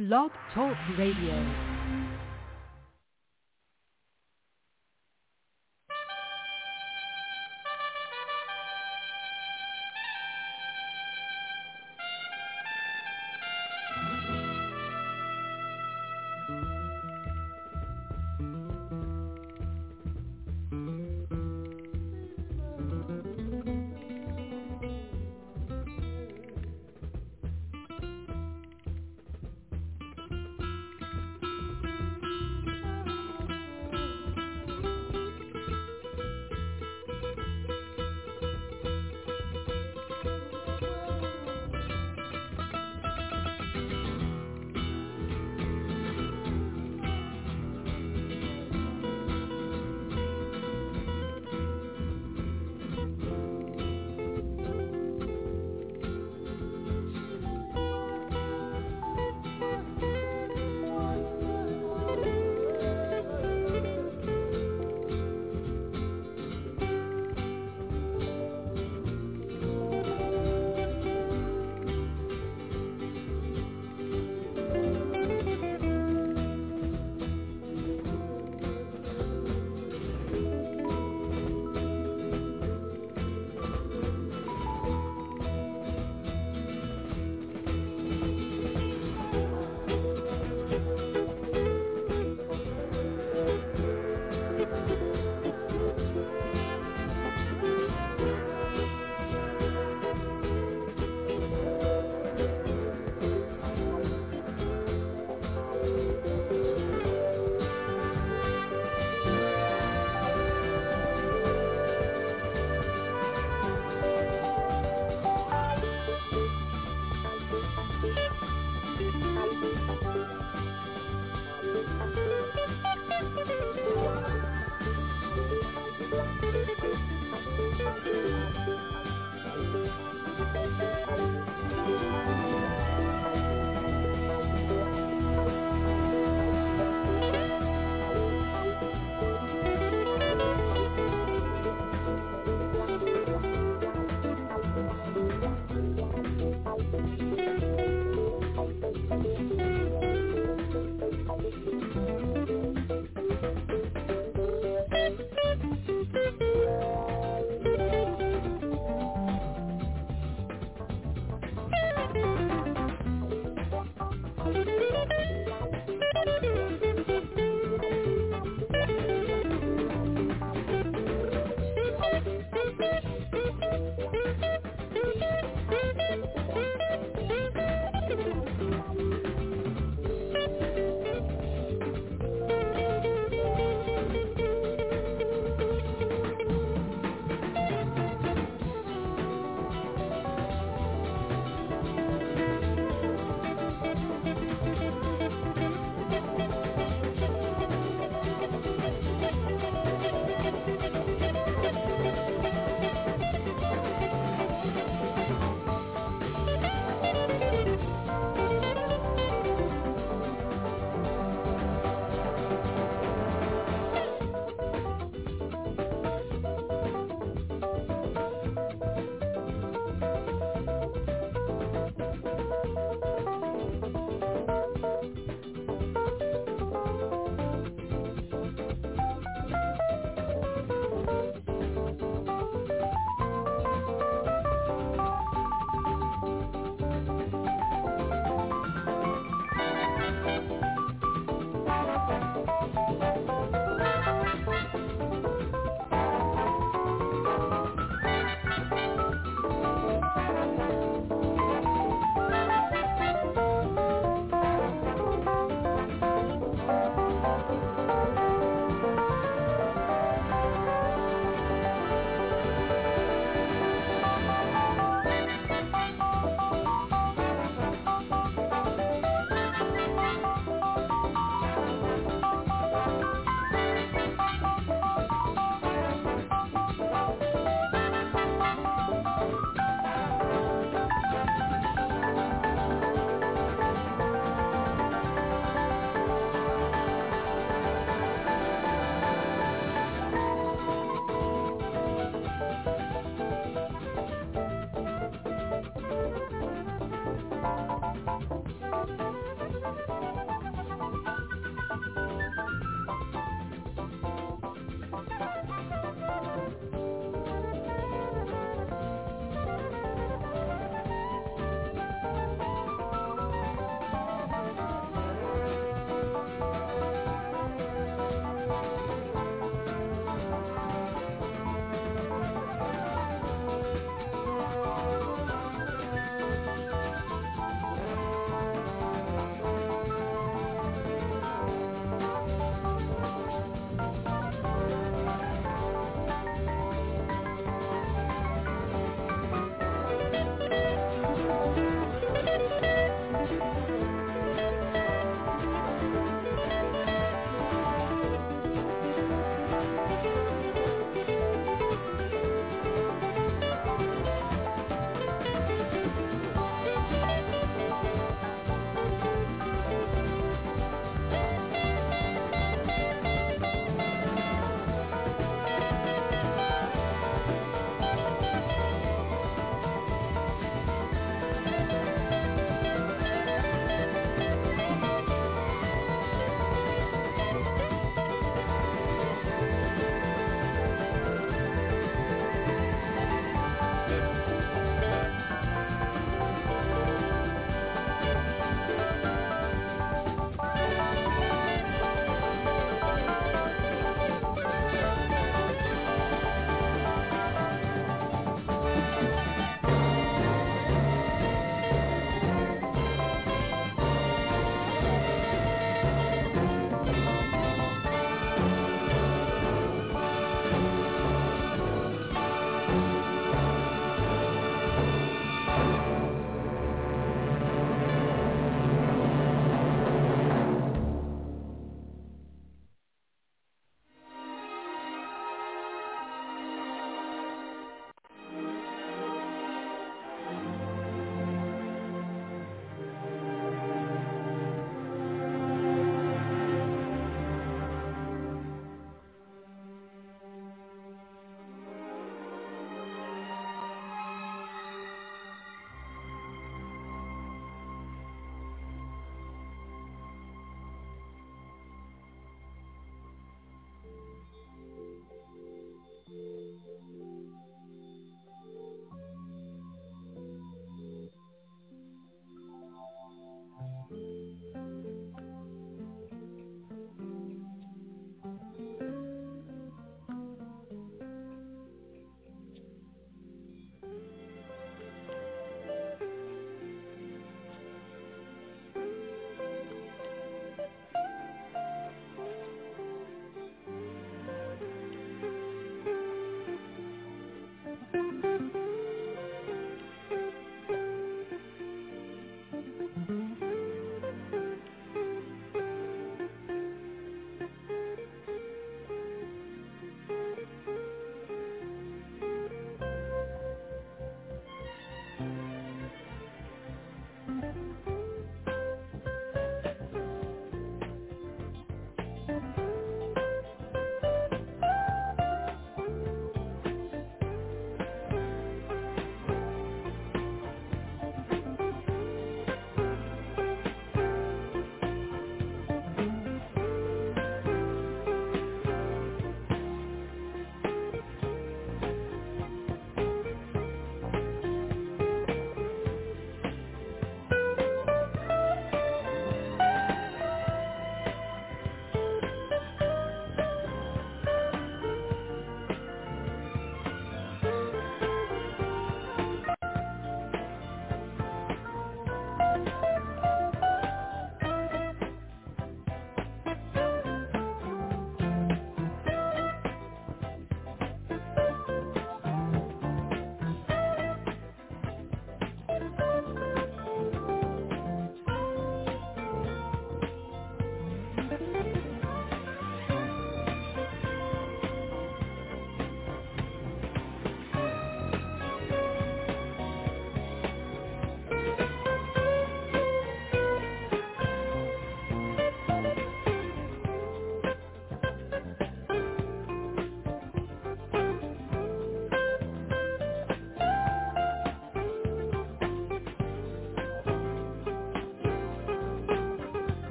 Blog Talk Radio.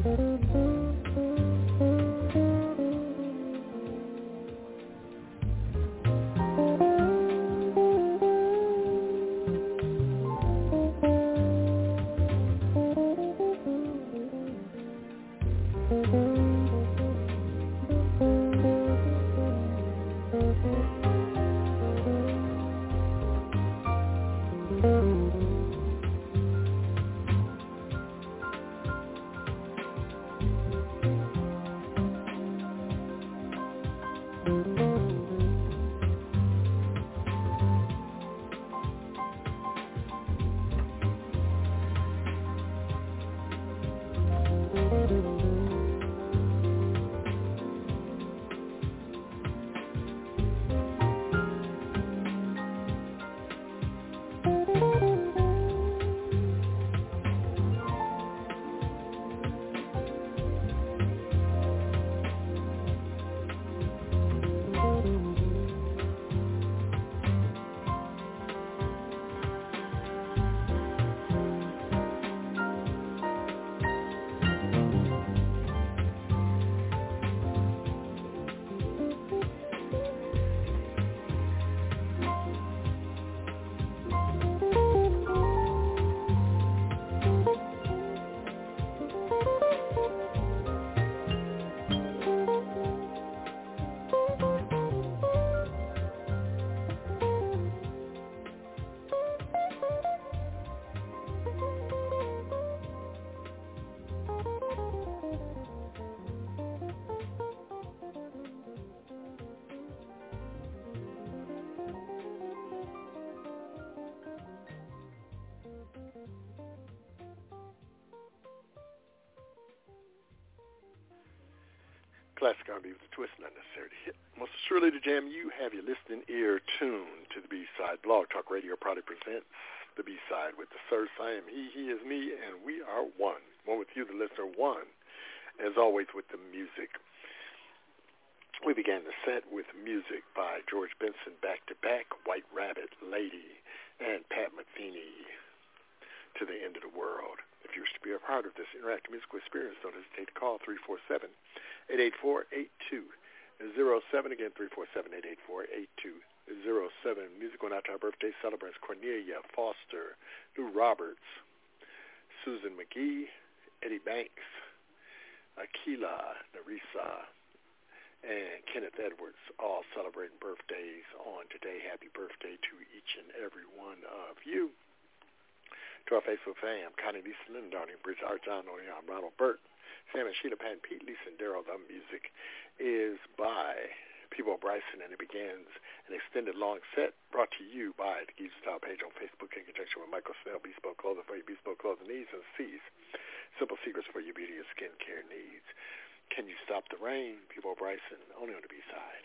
Classic R&B with a twist, not necessarily hit. Most surely the jam you have your listening ear tuned to the B-Side. Blog Talk Radio proudly presents the B-Side with the Sirs. I am he is me, and we are one. One with you, the listener, one. As always, with the music. We began the set with music by George Benson, back-to-back, White Rabbit, Lady, and Pat Metheny, To the End of the World. If you wish to be a part of this interactive musical experience, don't hesitate to call 347-884-8207. Again, 347-884-8207. Music on out to our birthday celebrants: Cornelia Foster, Lou Roberts, Susan McGee, Eddie Banks, Akila Narisa, and Kenneth Edwards, all celebrating birthdays on today. Happy birthday to each and every one of you. To our Facebook fam, Connie, Lisa, Lynn, Darling, Bridge, Art, John, O'Neill, Ronald, Burt, Sam and Sheila, Pat, Pete, Lisa, and Daryl. The music is by Peebo Bryson, and it begins an extended long set brought to you by the Geezer Style page on Facebook in conjunction with Michael Snell, Bespoke Clothing for your bespoke clothing needs, and C's Simple Secrets for your beauty and skincare needs. Can You Stop the Rain? Peebo Bryson, only on the B-Side.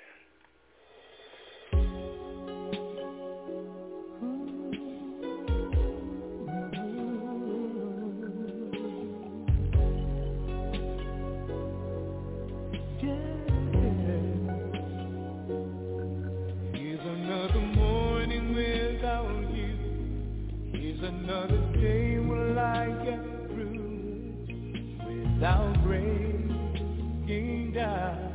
Another day will I get through without breaking down.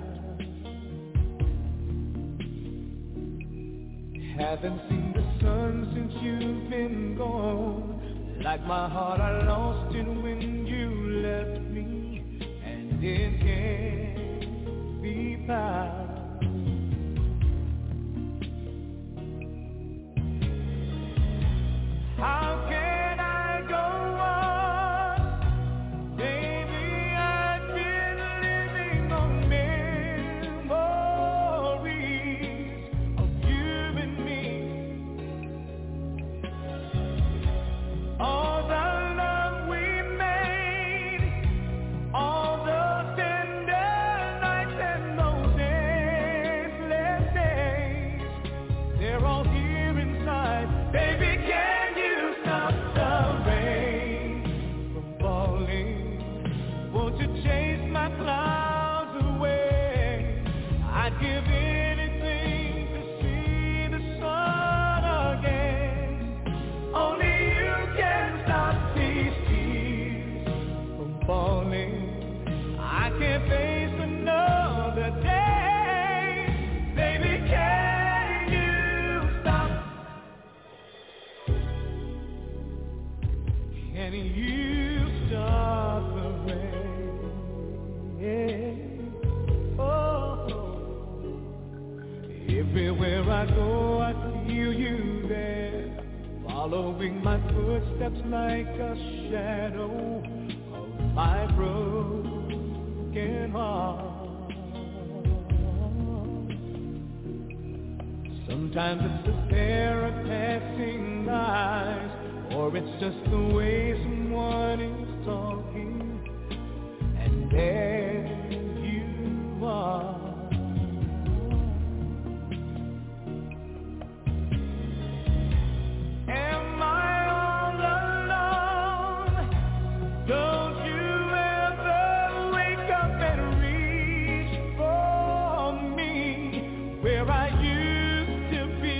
Haven't seen the sun since you've been gone. Like my heart, I lost it when you left me, and it can't be found. How can I go on? Baby, I've been living on memories of you and me. All the love we made, all the tender nights and those endless days, they're all here inside. Baby, can you stop the rain from falling? Won't you chase my clouds away? I'd give anything to see the sun again. Only you can stop these tears from falling. following my footsteps like a shadow of my broken heart. Sometimes it's the stare of passing eyes, or it's just the way someone is talking, and there you are. Am I all alone? Don't you ever wake up and reach for me where I used to be?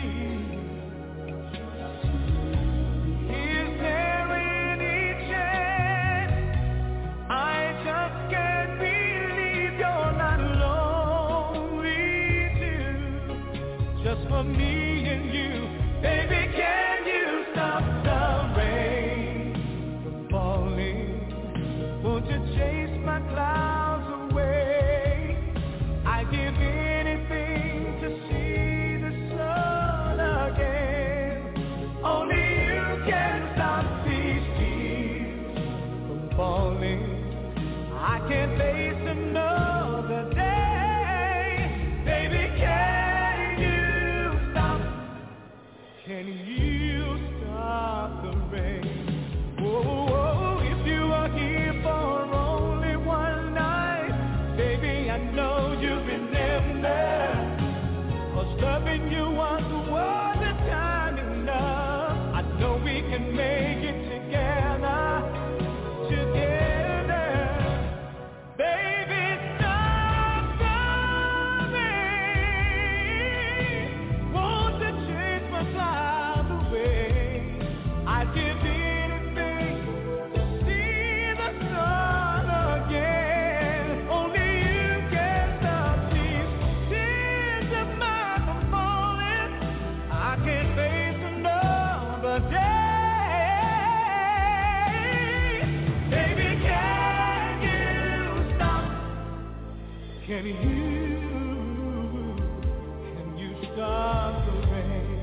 Is there any chance? I just can't believe you're not lonely too. Just for me and you, baby, can you stop the rain from falling? Won't you chase my clouds away? I'd give anything to see the sun again. Only you can stop these tears from falling. I can't face another day. Baby, can you stop? Can you stop the rain? Oh, if you are here for only one night, baby, I know you've been there. 'Cause loving you once wasn't time enough. I know we can make it together, together. Baby, stop the rain. Won't you chase my clouds away? I'd give anything to see the sun again. Only you can stop these tears of mine from falling. I can't face another day. Baby, can you stop? Can you stop the rain?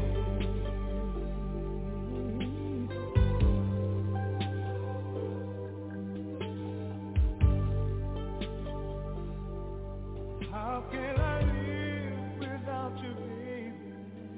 How can I live without you, baby?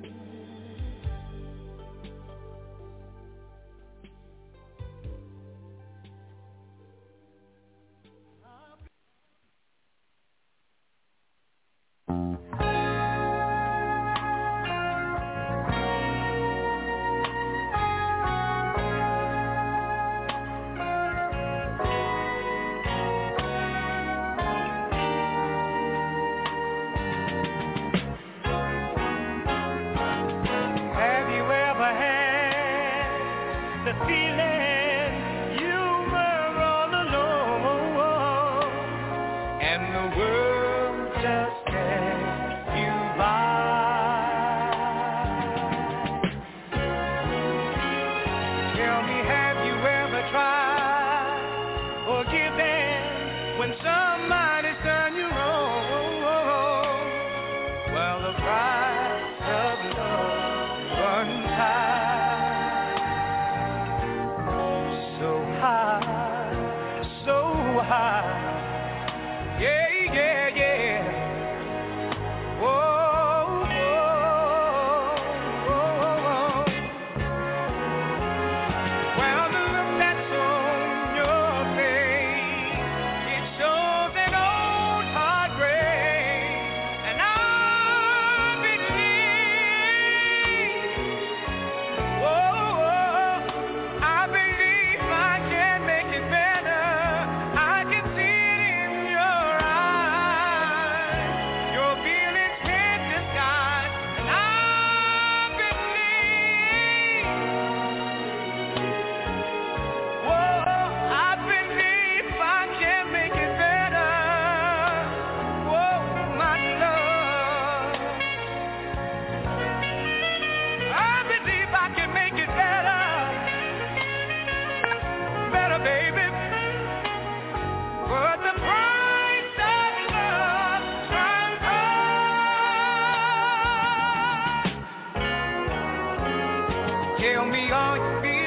Have you ever had the feeling you were all alone and the world just passed you by? Tell me, have you ever tried forgiving when somebody's done you wrong? Well, the price of love runs high, so high, so high. Yeah, yeah, yeah. Whoa, whoa, whoa. Well, the look that's on your face, it shows an old heartbreak, and I believe, whoa, I believe I can make it better. I can see it in your eyes. Your feelings can't disguise, and I believe, whoa, I believe I can make it better. Whoa, my love, I believe I can make it better, better, baby. But the price of love runs high. Tell me, are you feeling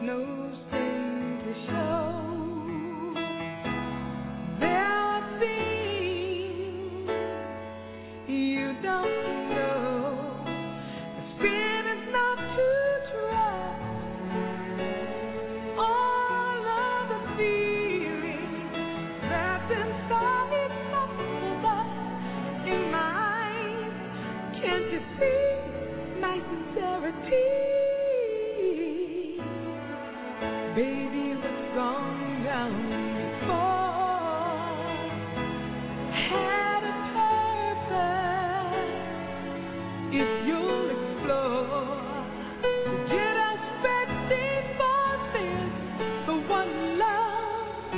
no sting to show. There are things you don't know. The spirit is not to trust. All of the feelings that's inside most of us. In my eyes, can't you see my sincerity? Baby, what's gone down before had a purpose. If you'll explore, get us ready for this, the one love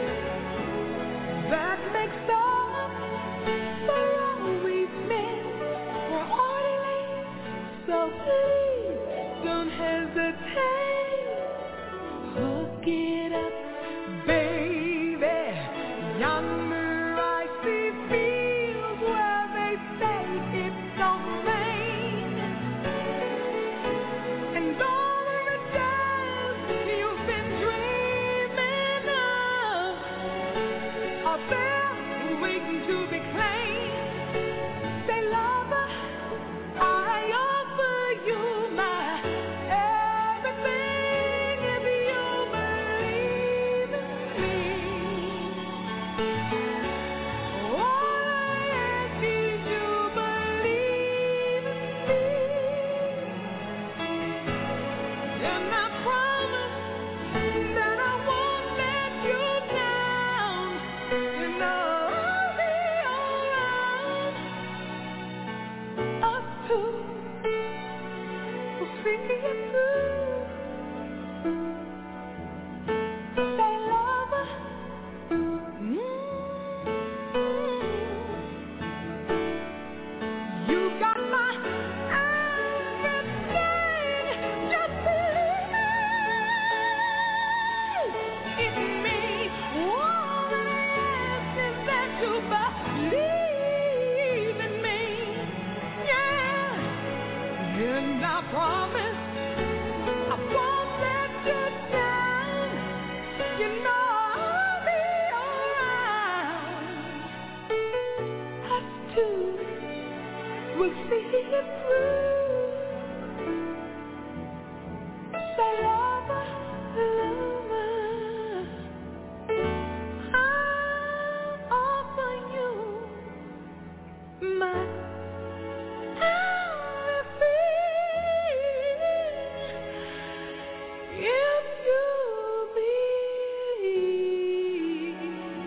that makes up for all we've missed. We're ordinary, so please don't hesitate. Hook it up, baby. Yonder I see fields where they say it don't rain. And all the days you've been dreaming of are there waiting to be claimed. Say, lover, I offer you my everything if you believe in me. All I ask is you believe in me. And I promise that I won't let you down. You know I'll be around. Us two will see it through. Say, lover, you got my everything. Just believe in me. All I ask is that you believe in me. Yeah. And I promise I won't let you down. You know I'll be around. Us two will see it through. Say, lover, lover, I'll offer you my everything if you believe.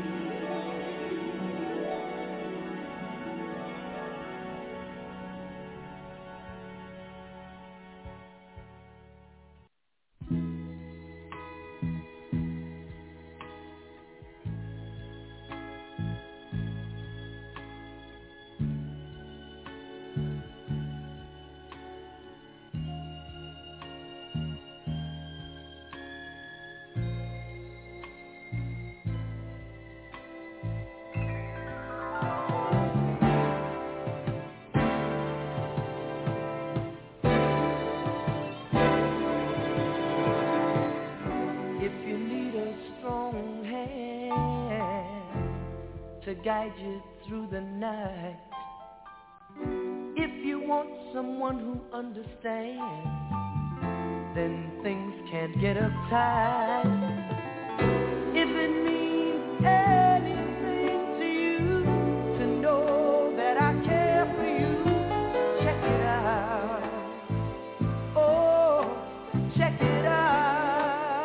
If you need a strong hand to guide you through the night, if you want someone who understands, then things can't get uptight. If it means anything to you to know that I care for you, check it out. Oh, check it out.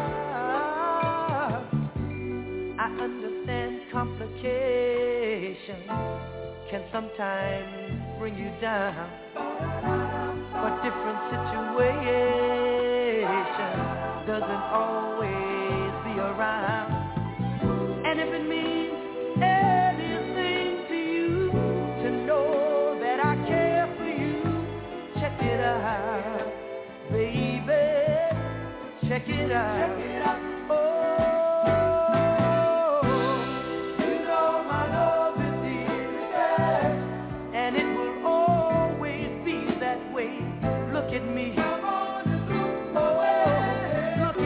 I understand complications can sometimes bring you down, but different situations doesn't always be around. And if it means anything to you to know that I care for you, check it out, baby, check it out. Check it out. Oh, you know my love is sincere, and it will always be that way. Look at me. Oh, look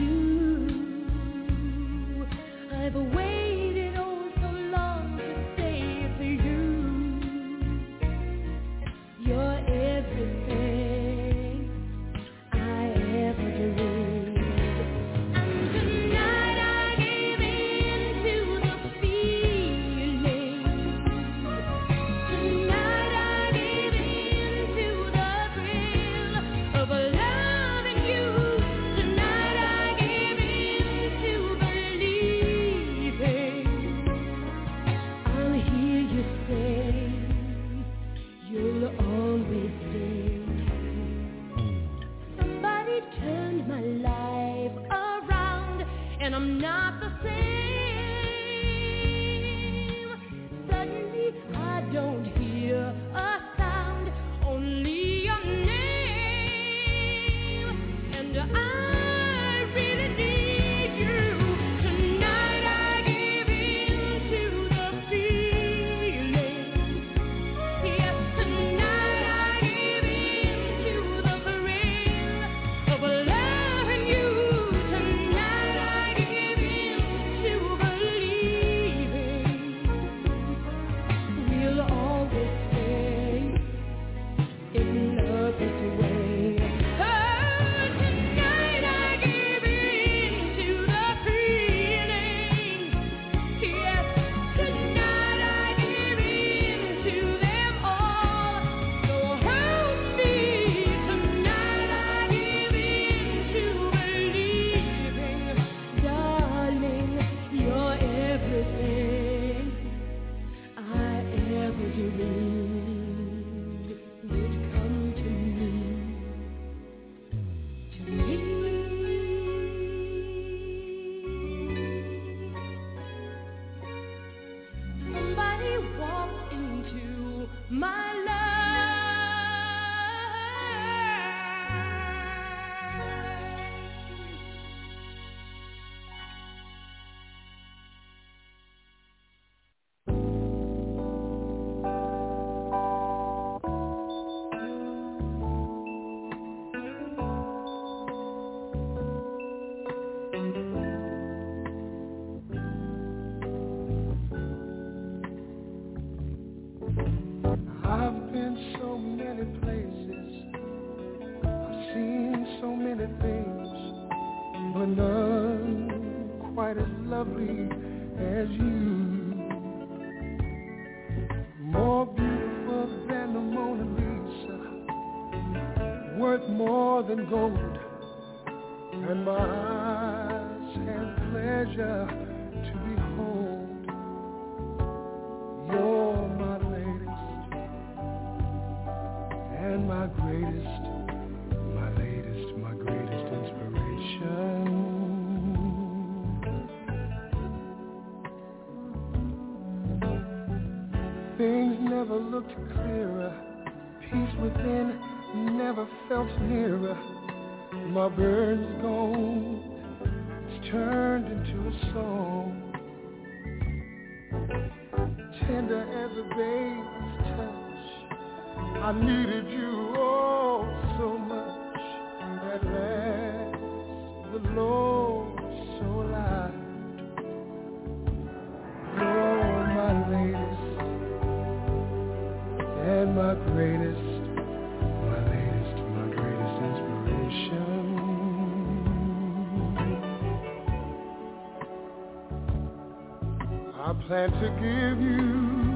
Plan to give you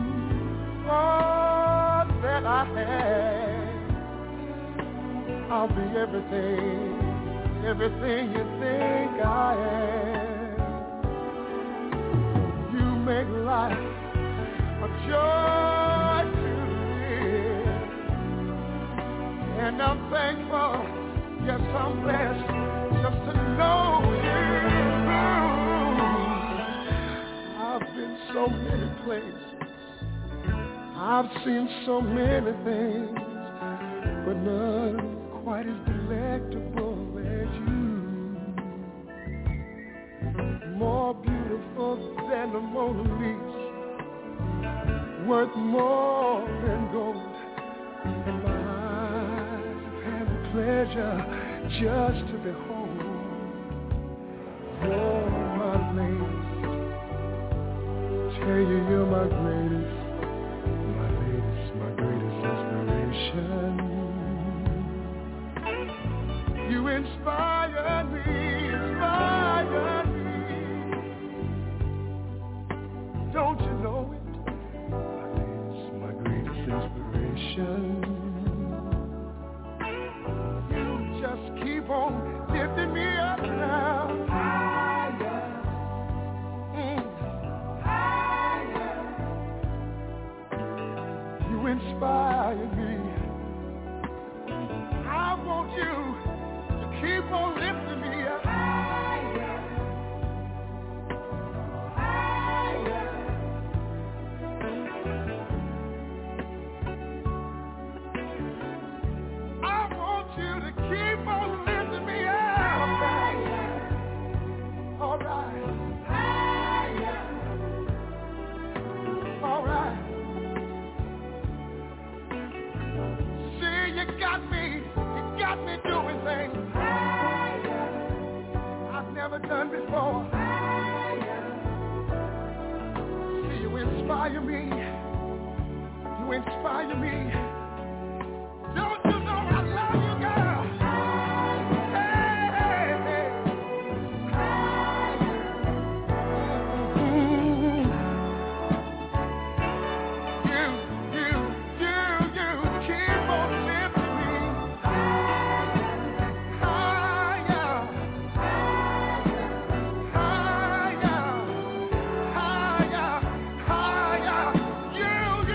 all that I have. I'll be everything, everything you think I am. You make life a joy to live, and I'm thankful, yes I'm blessed, just to know you. So many places, I've seen so many things, but none quite as delectable as you. More beautiful than the Mona Lisa, worth more than gold, and my eyes have had the pleasure just to behold. done before. See, you inspire me. You inspire me. Don't you know I love you, girl? Hey, hey, hey. You keep on lifting me higher, higher, higher, higher. You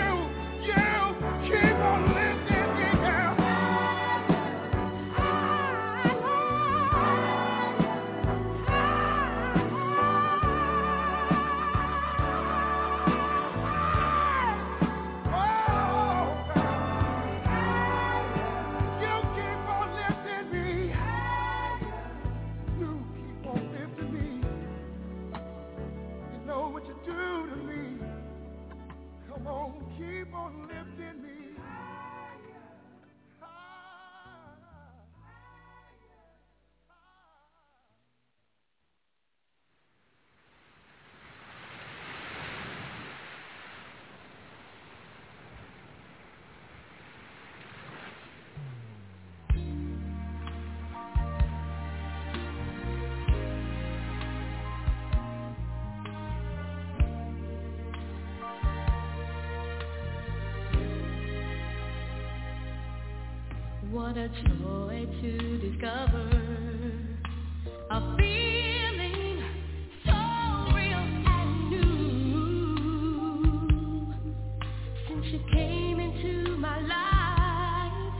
keep on lifting me, girl. You keep on lifting me. You keep on lifting me. You know what you do to me. Come on, keep on lifting me. What a joy to discover a feeling so real and new. Since you came into my life,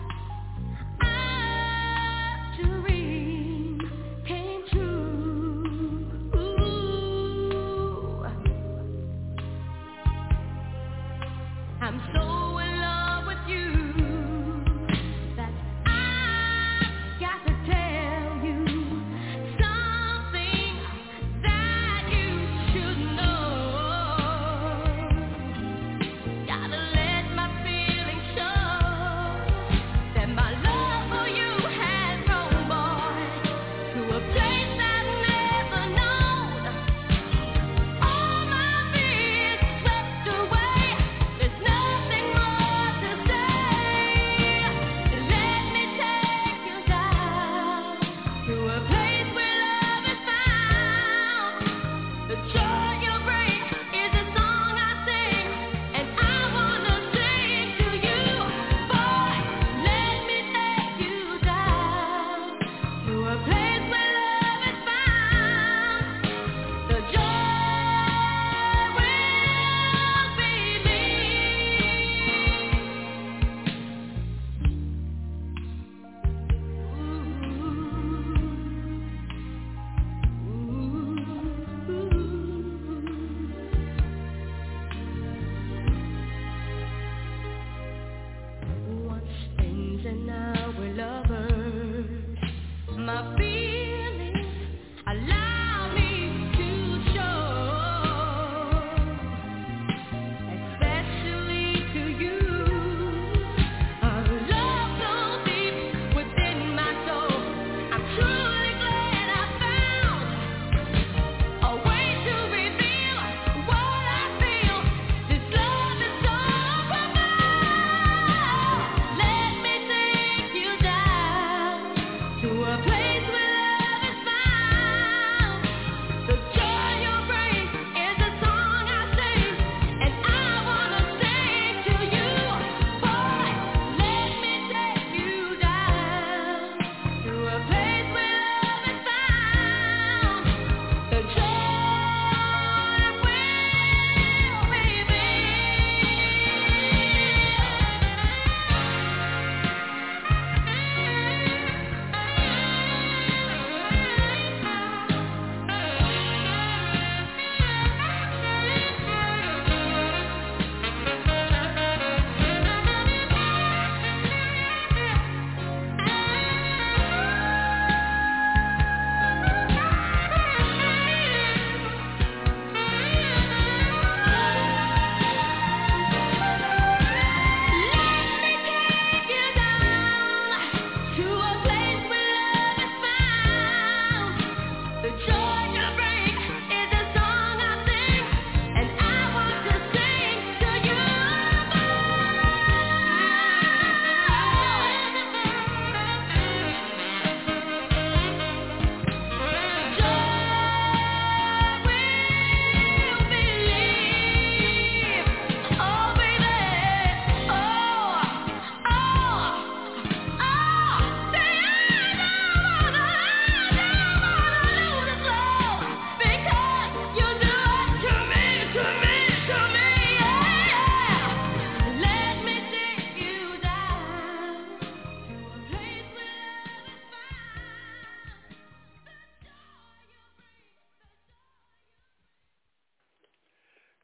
a dream came true. Ooh. I'm so in love with you. Got to tell you,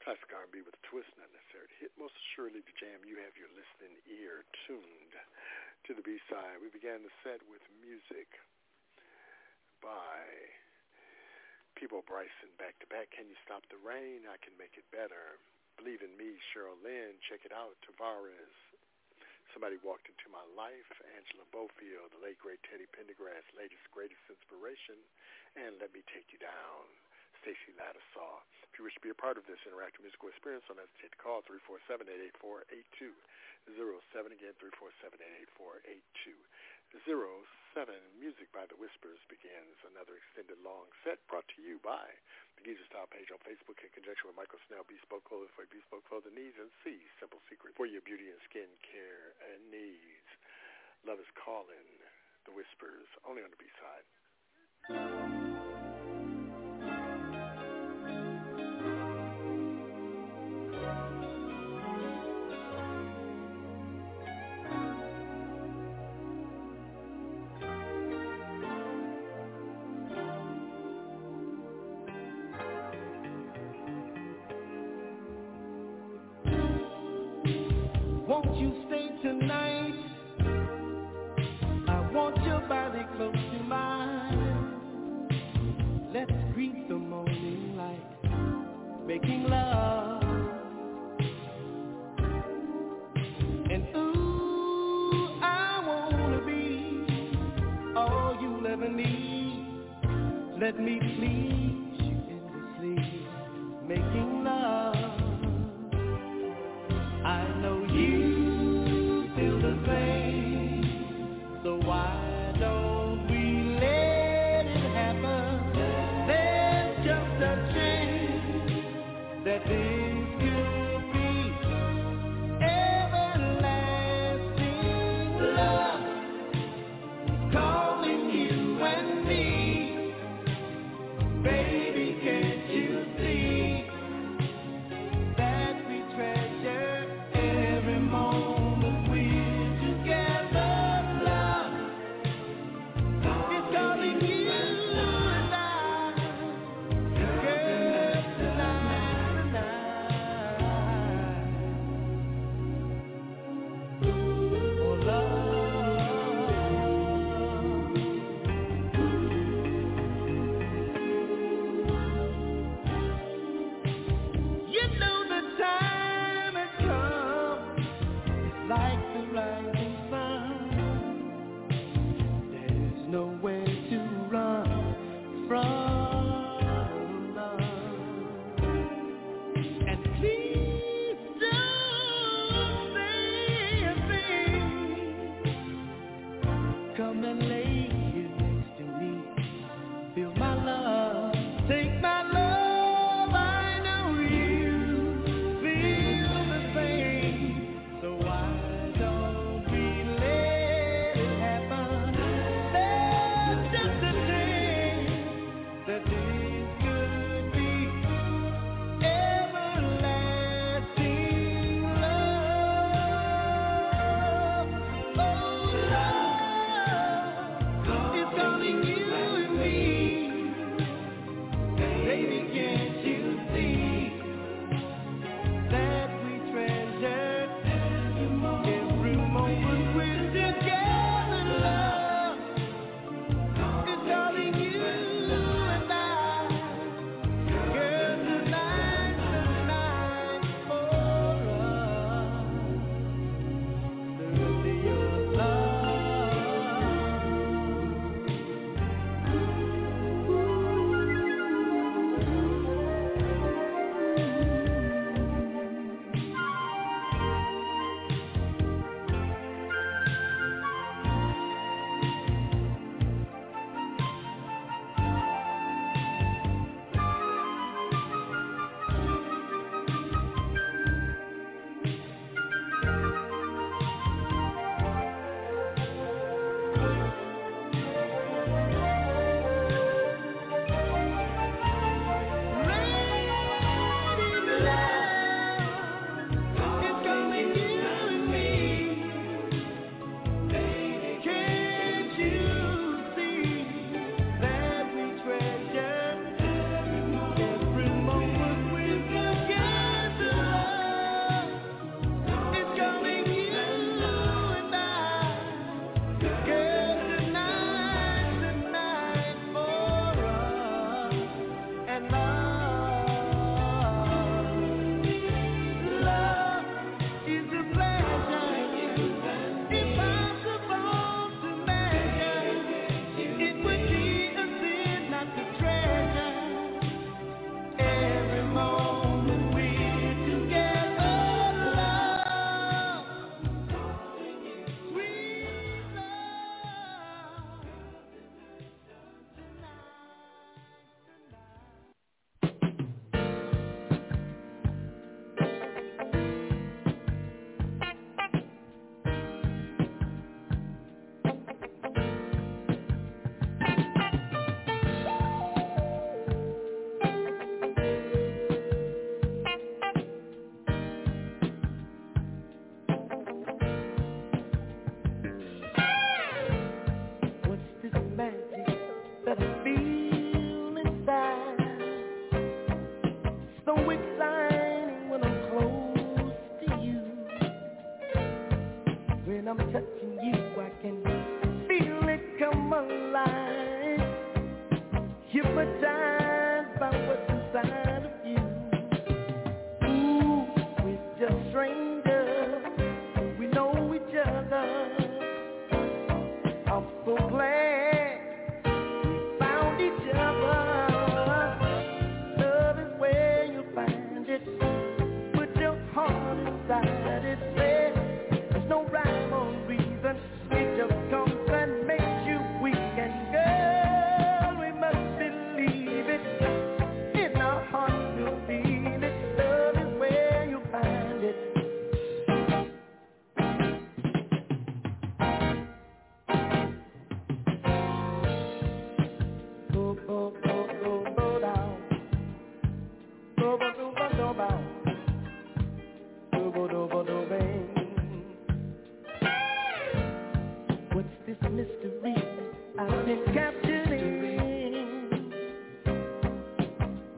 Classic R&B with a twist, not necessary to hit. Most assuredly to jam, you have your listening ear tuned to the B-side. We began the set with music by Peabo Bryson, Back to Back. Can You Stop the Rain? I Can Make It Better. Believe in Me, Cheryl Lynn. Check It Out, Tavares. Somebody Walked Into My Life, Angela Bofield. The late, great Teddy Pendergrass, latest, greatest inspiration. And Let Me Take You Down, Stacey Lattisaw. If you wish to be a part of this interactive musical experience, don't hesitate to call 347-884-8207. Again, 347-884-8207. 07. Music by The Whispers begins another extended long set brought to you by the Geezer Style page on Facebook in conjunction with Michael Snell, Bespoke Clothing for Bespoke Clothing needs, and C, Simple Secret for your beauty and skin care needs. Love is Calling, The Whispers, only on the B-side. Won't you stay tonight? I want your body close to mine. Let's greet the morning light, making love. And ooh, I wanna be all you'll ever need. Let me please you endlessly, making love. I know you feel the same, so why don't we let it happen? There's just a chance that this could be everlasting love, calling you and me. Baby, can't you see that we treasure every moment we're together? Love is calling you and I, girl, tonight.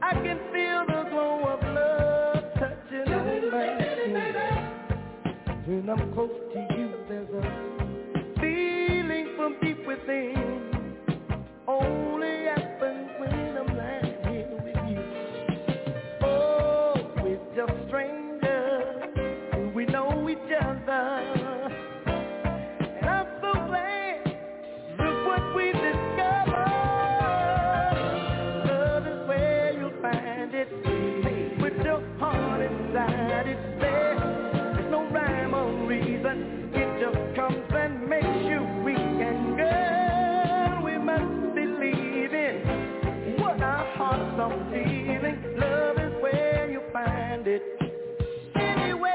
I can feel the glow of love touching on my skin. When I'm close to you, there's a feeling from deep within. Only happens when I'm lying here with you. Oh, we're just strangers, and we know each other. And I'm so glad, look what we discovered. Love is where you'll find it. With your heart inside, it's there. There's no rhyme or reason. It just comes and makes you weak. And girl, we must believe in what our hearts are feeling. Love is where you find it. Anywhere.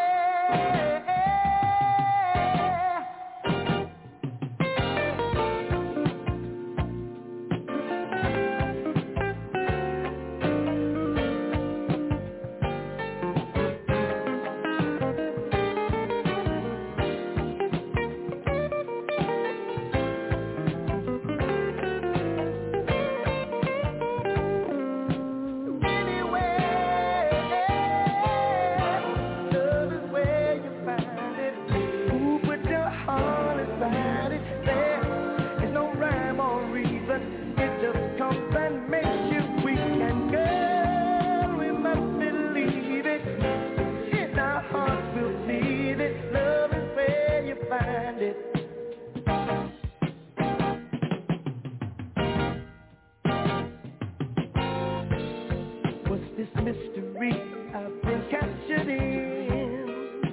Mystery I've been captured in.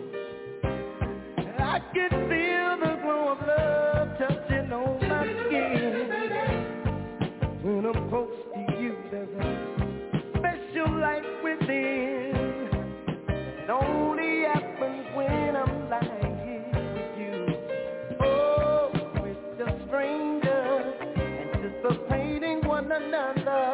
I can feel the glow of love touching on my skin. When I'm close to you, there's a special light within. It only happens when I'm lying here with you. Oh, we're just strangers, anticipating one another.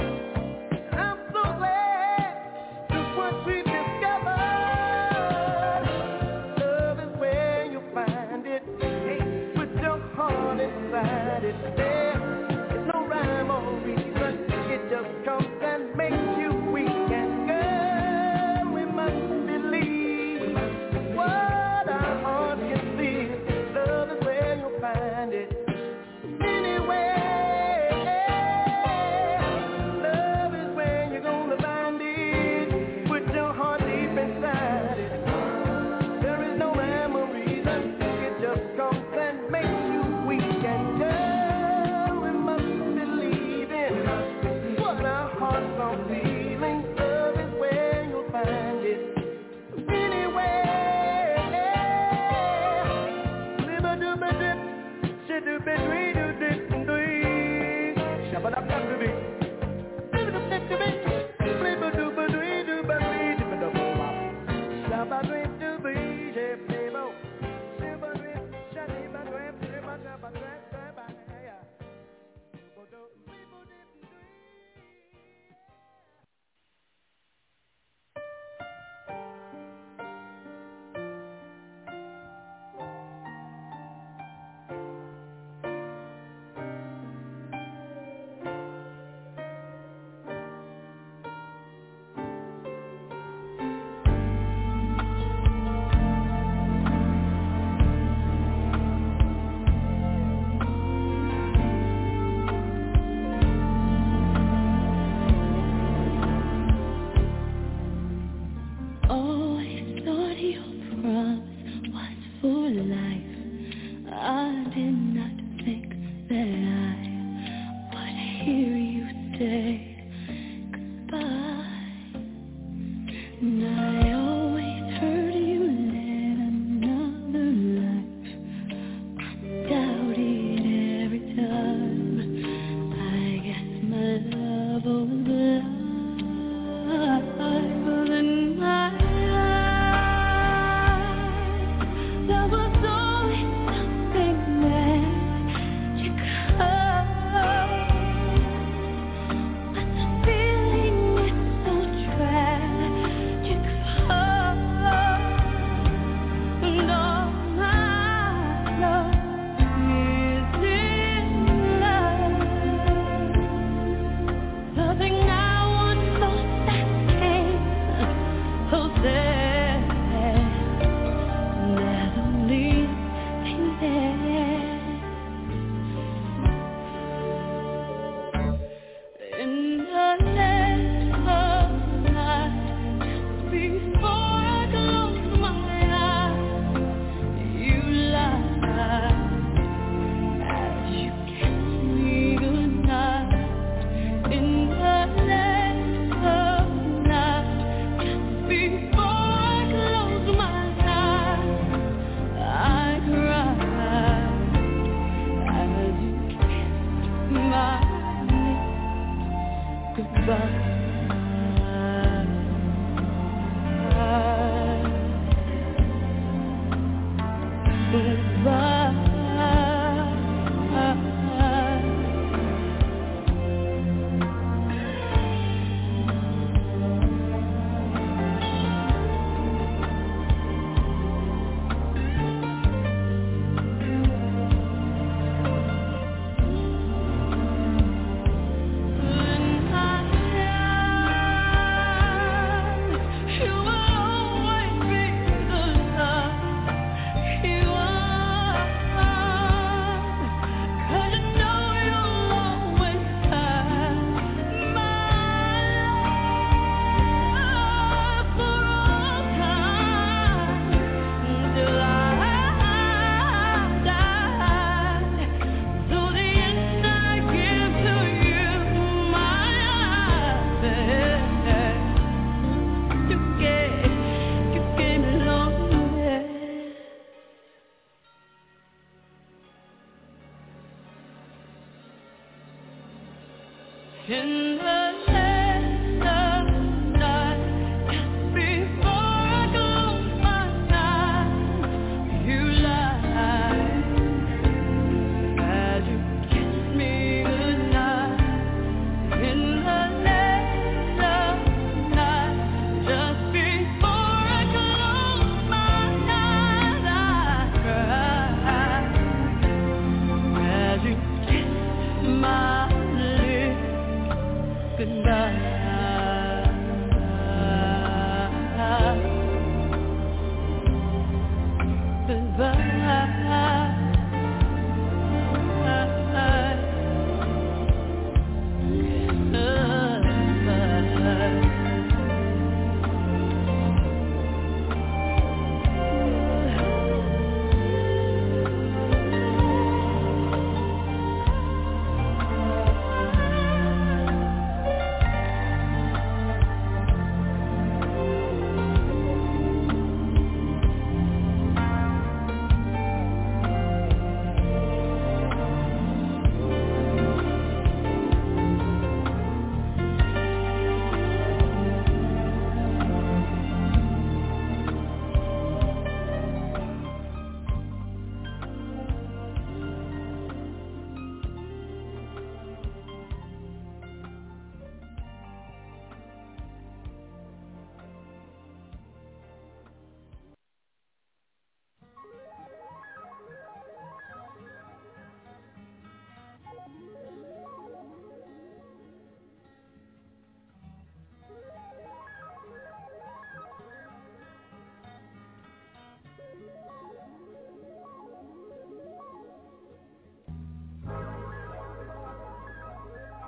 It's there. There's no rhyme or reason. It just comes and makes you weak. And girl, we must believe what our heart can feel. Love is where you'll find it. Anywhere. Love is where you're gonna find it. Put your heart deep inside it. There is no rhyme or reason. It just comes and makes you weak. And girl, feeling. Love is where you'll find it. Anywhere. Liba-dooba-dip, shidooba-dwee-doo-dip-dwee, shabba-dab-dab-doo-bee, liba-dooba-dip-doo-bee, liba-dooba-dwee-doo-ba-dwee-dip-a-dub-bop, shabba-dwee-doo-bee, shib-dee-bo, shibba-dwee, shadee-ba-dwee, shibba-dab-ba-dwee-dwee-ba-ya.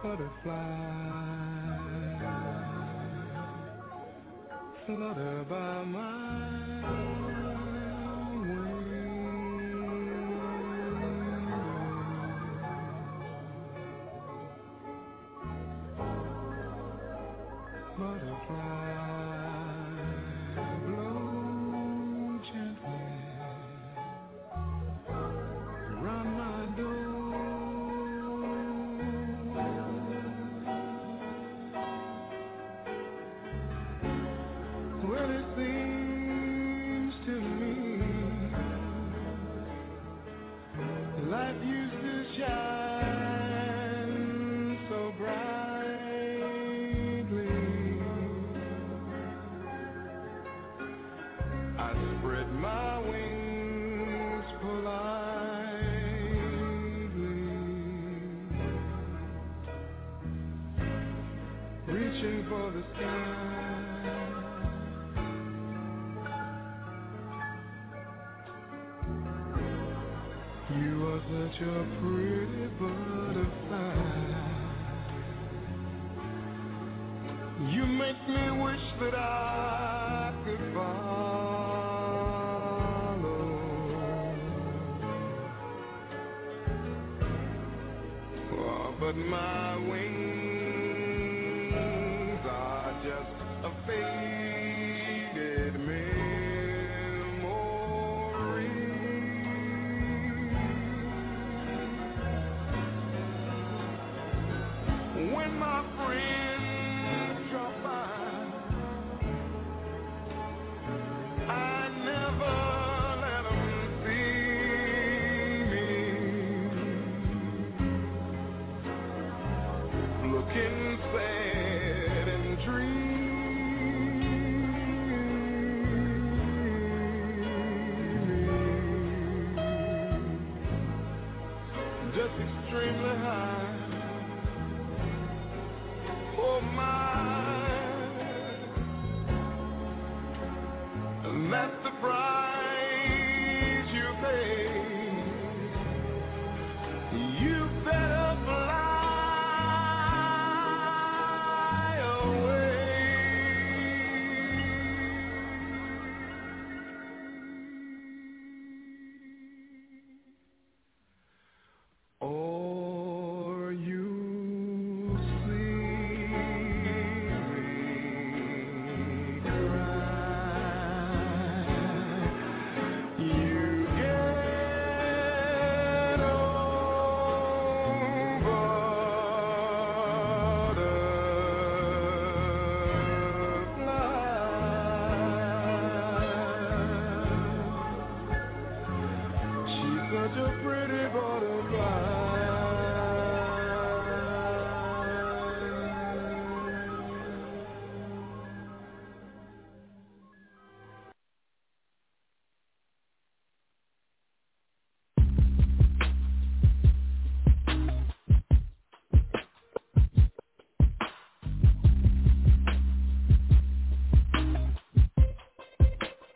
butterfly, flutter by my wings. Butterfly, blow gently round my door. Well, it seems to me life used to shine so brightly. I spread my wings politely, reaching for the sky. You are such a pretty butterfly. You make me wish that I could follow. Oh, but my wings are just a faded memory. When my friends drop by, I never let them see me looking sad and dreamy, just extremely high. Oh my, that's the price you pay. You better fly away. Or you such a pretty butterfly.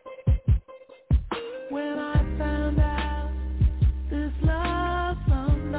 When I found out this love from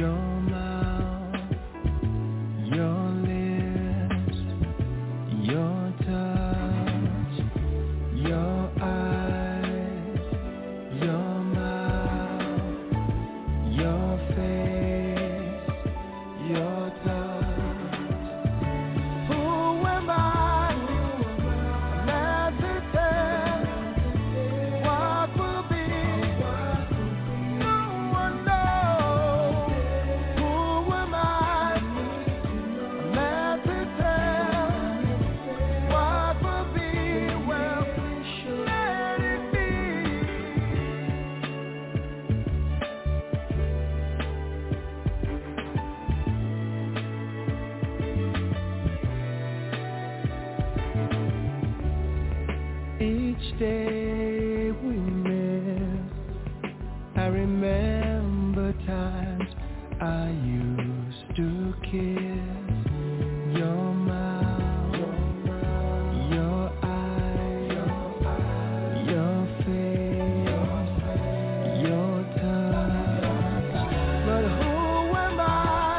Each day we miss, I remember times I used to kiss your mouth, your eyes, your face, your touch. But who am I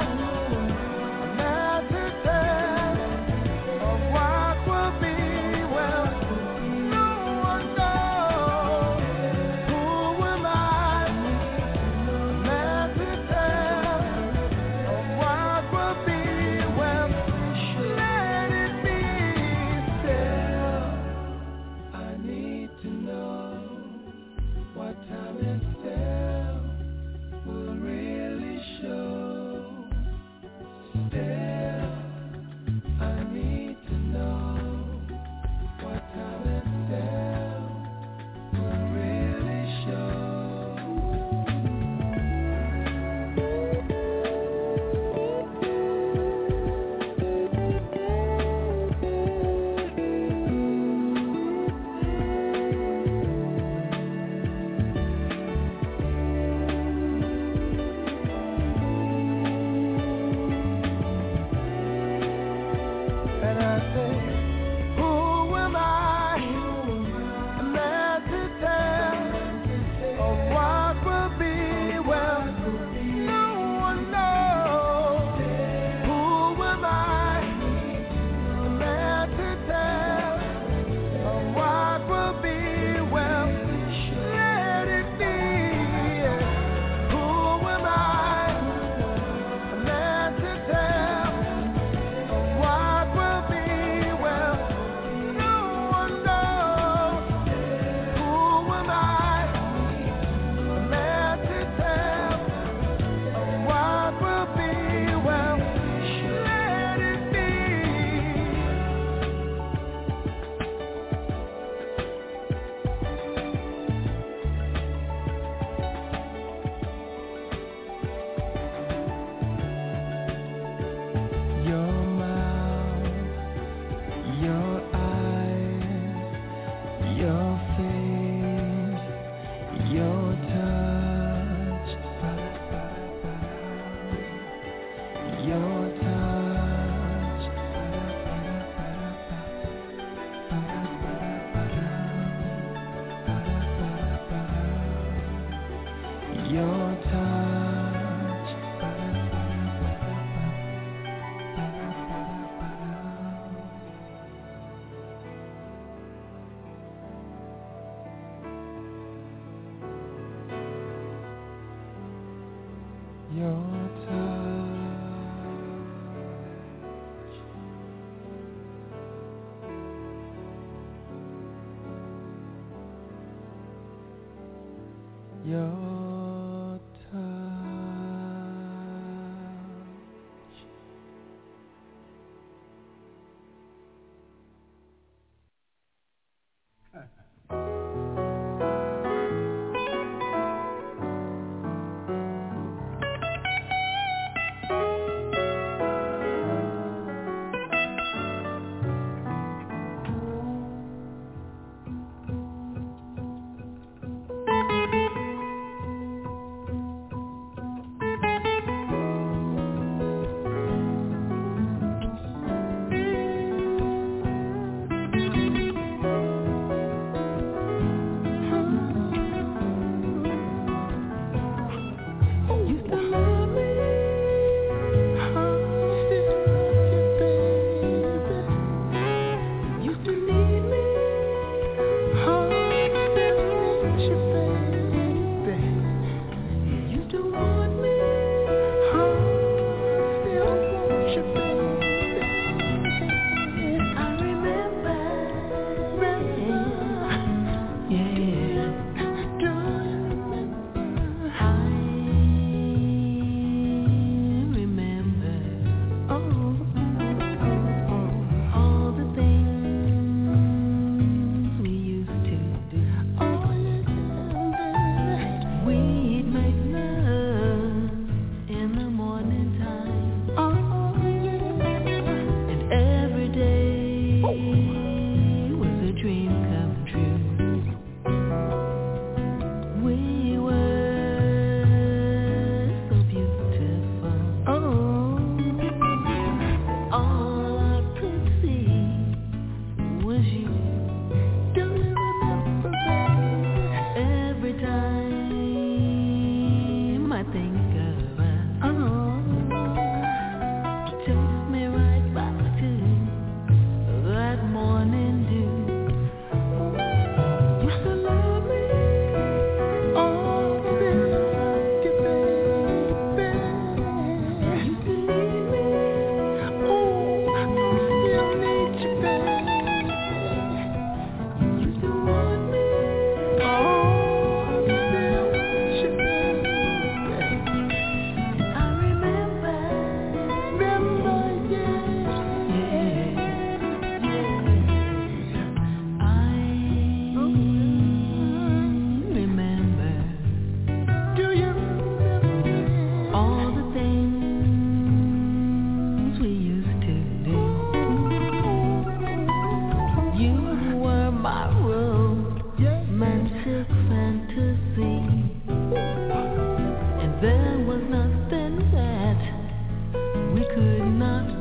not to tell of what will be? Well, no one knows. Who am I not to tell of what will be? Well, let it be still. I need to know what time and still will really show. Still, I need to know what time and still will really show. And I say, who am I? A man to tell of what will be. Well, no one knows. Who am I? A man to tell of what will be. Well, let it be. Who am I? A man to tell of what will be. Well, no one knows. Who am I? A man to tell of what will be. Well, let it be. Your mouth, your eyes, your face, your touch, your touch, your touch. Your touch. Your touch.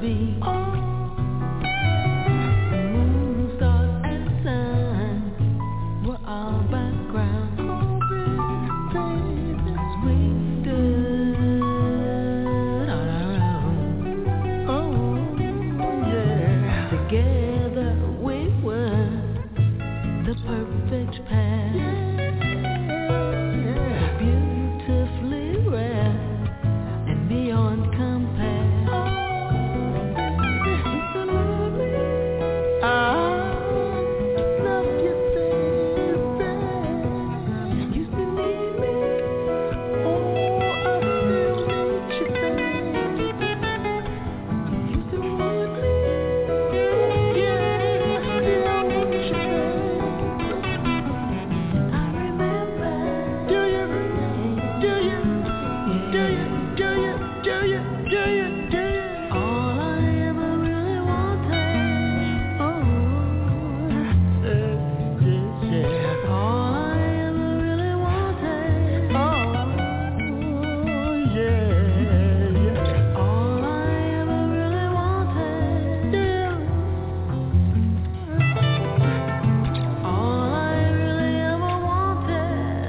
be. Moon, stars, and sun were all background. As we stood on our own. Together we were the perfect pair. Beautifully rare and beyond compare. Used to love me. Love you, baby. Used to need me. Oh, I still need you, baby. Used to want me. Yeah, still want you, baby. I remember. Do you? All I ever really wanted. All I ever really wanted. All I ever really wanted. All I really ever wanted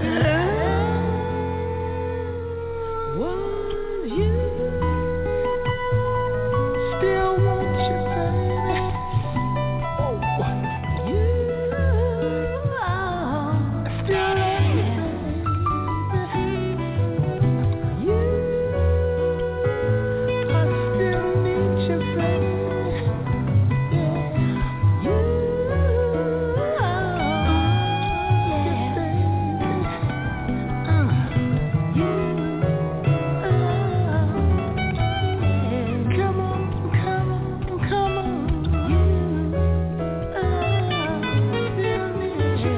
was you. Still want you, baby. You. Still love you, baby. You. I still need you, baby. You. Come on. Still need you,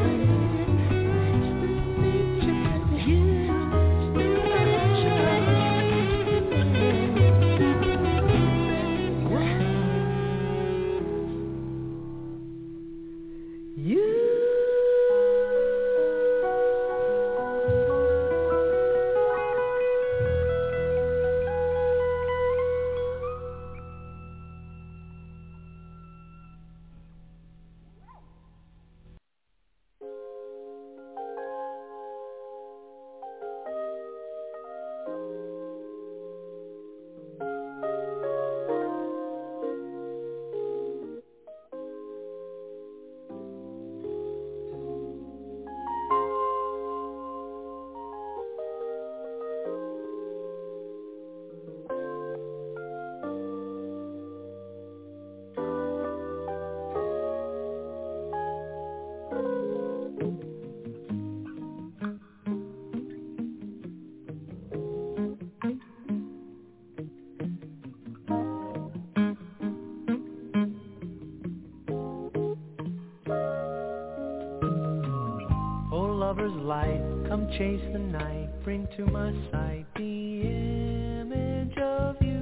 Oh, lover's light, come chase the night, bring to my sight the image of you.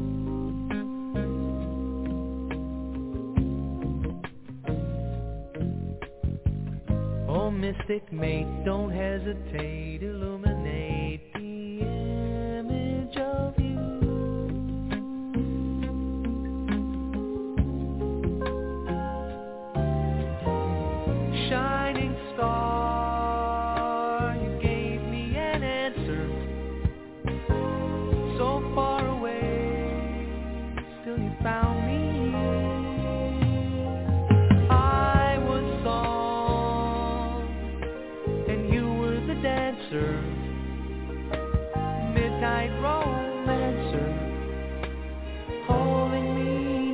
Oh, mystic mate, don't hesitate, illuminate the image of you. Shining star, you gave me an answer. So far away, still you found me. I was song, and you were the dancer. Midnight romancer, holding me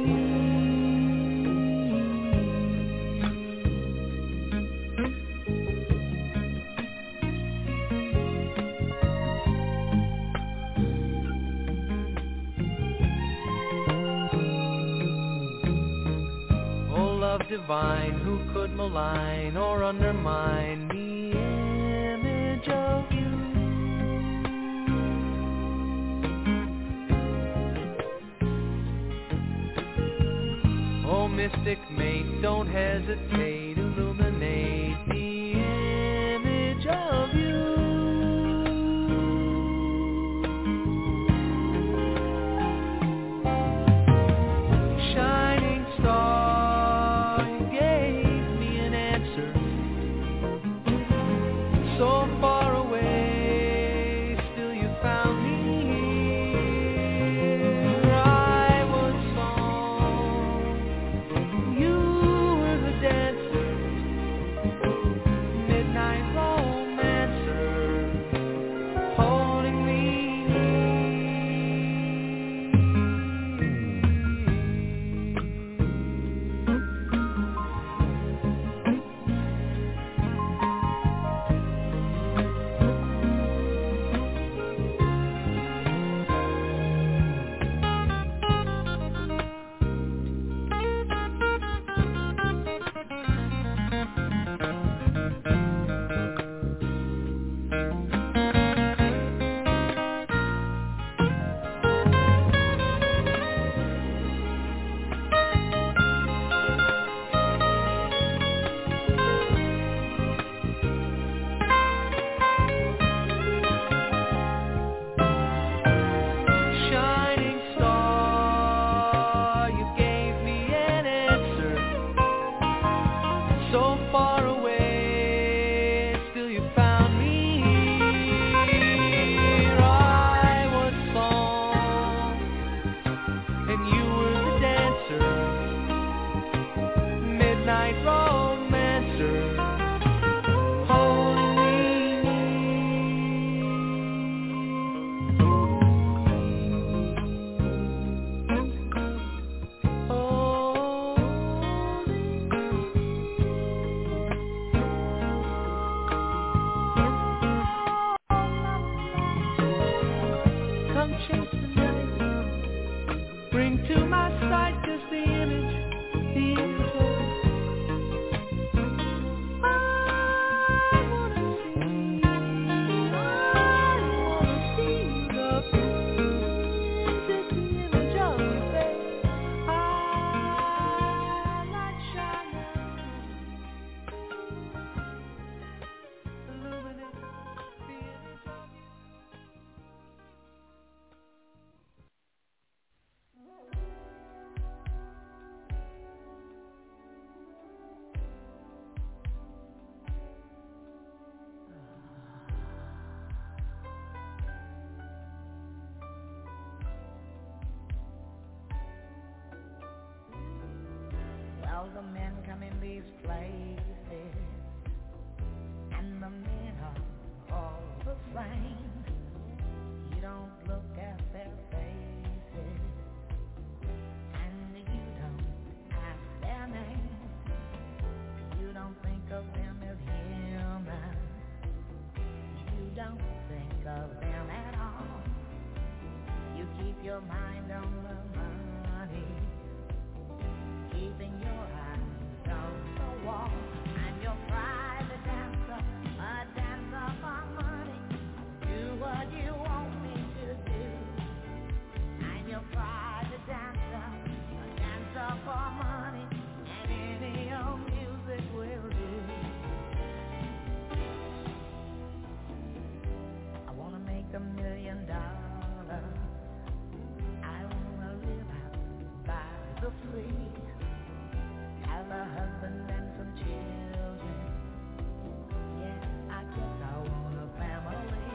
divine, who could malign or undermine the image of you? Oh, mystic mate, don't hesitate, illuminate the image of you. bring to my sight just the image, the image of I wanna see the just the image of your face. Light shining, illuminate the image of you. Well, the men come in these places, and the men are all the same. You don't look at their faces, and you don't ask their names. You don't think of them as human. You don't think of them at all. You keep your mind on the money, keeping your eyes on the wall. I'm your private dancer, a dancer for money. Do what you want me to do. I'm your private dancer, a dancer for money, and any old music will do. I wanna make $1 million. I wanna live out by the sea, have a husband and some children. Yeah, I guess I want a family.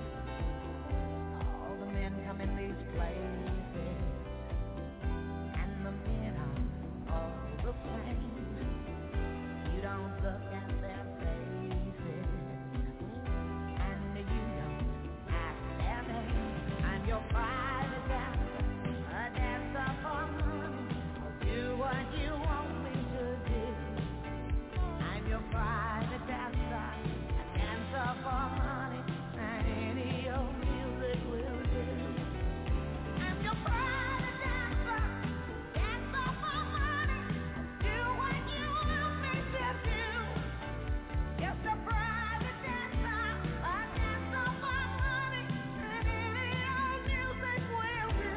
All the men come in these places, and the men are all the same. You don't look at their faces, and you don't ask their names. I'm your private dancer, a dancer for money. I'll do what you want me to do. I'm your private dancer, a dancer for money, and any old music will do. I'm your private dancer, dancer for money. Do what you want me to do. Just a private dancer, a dancer for money, and any old music will do.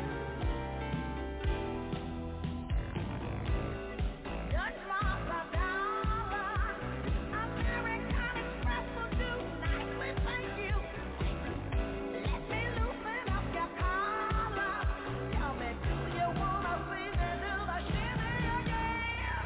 Judge marks are dollars. American Express will do nicely, thank you. Let me loosen up your collar. Tell me, do you wanna see me do the shimmy again?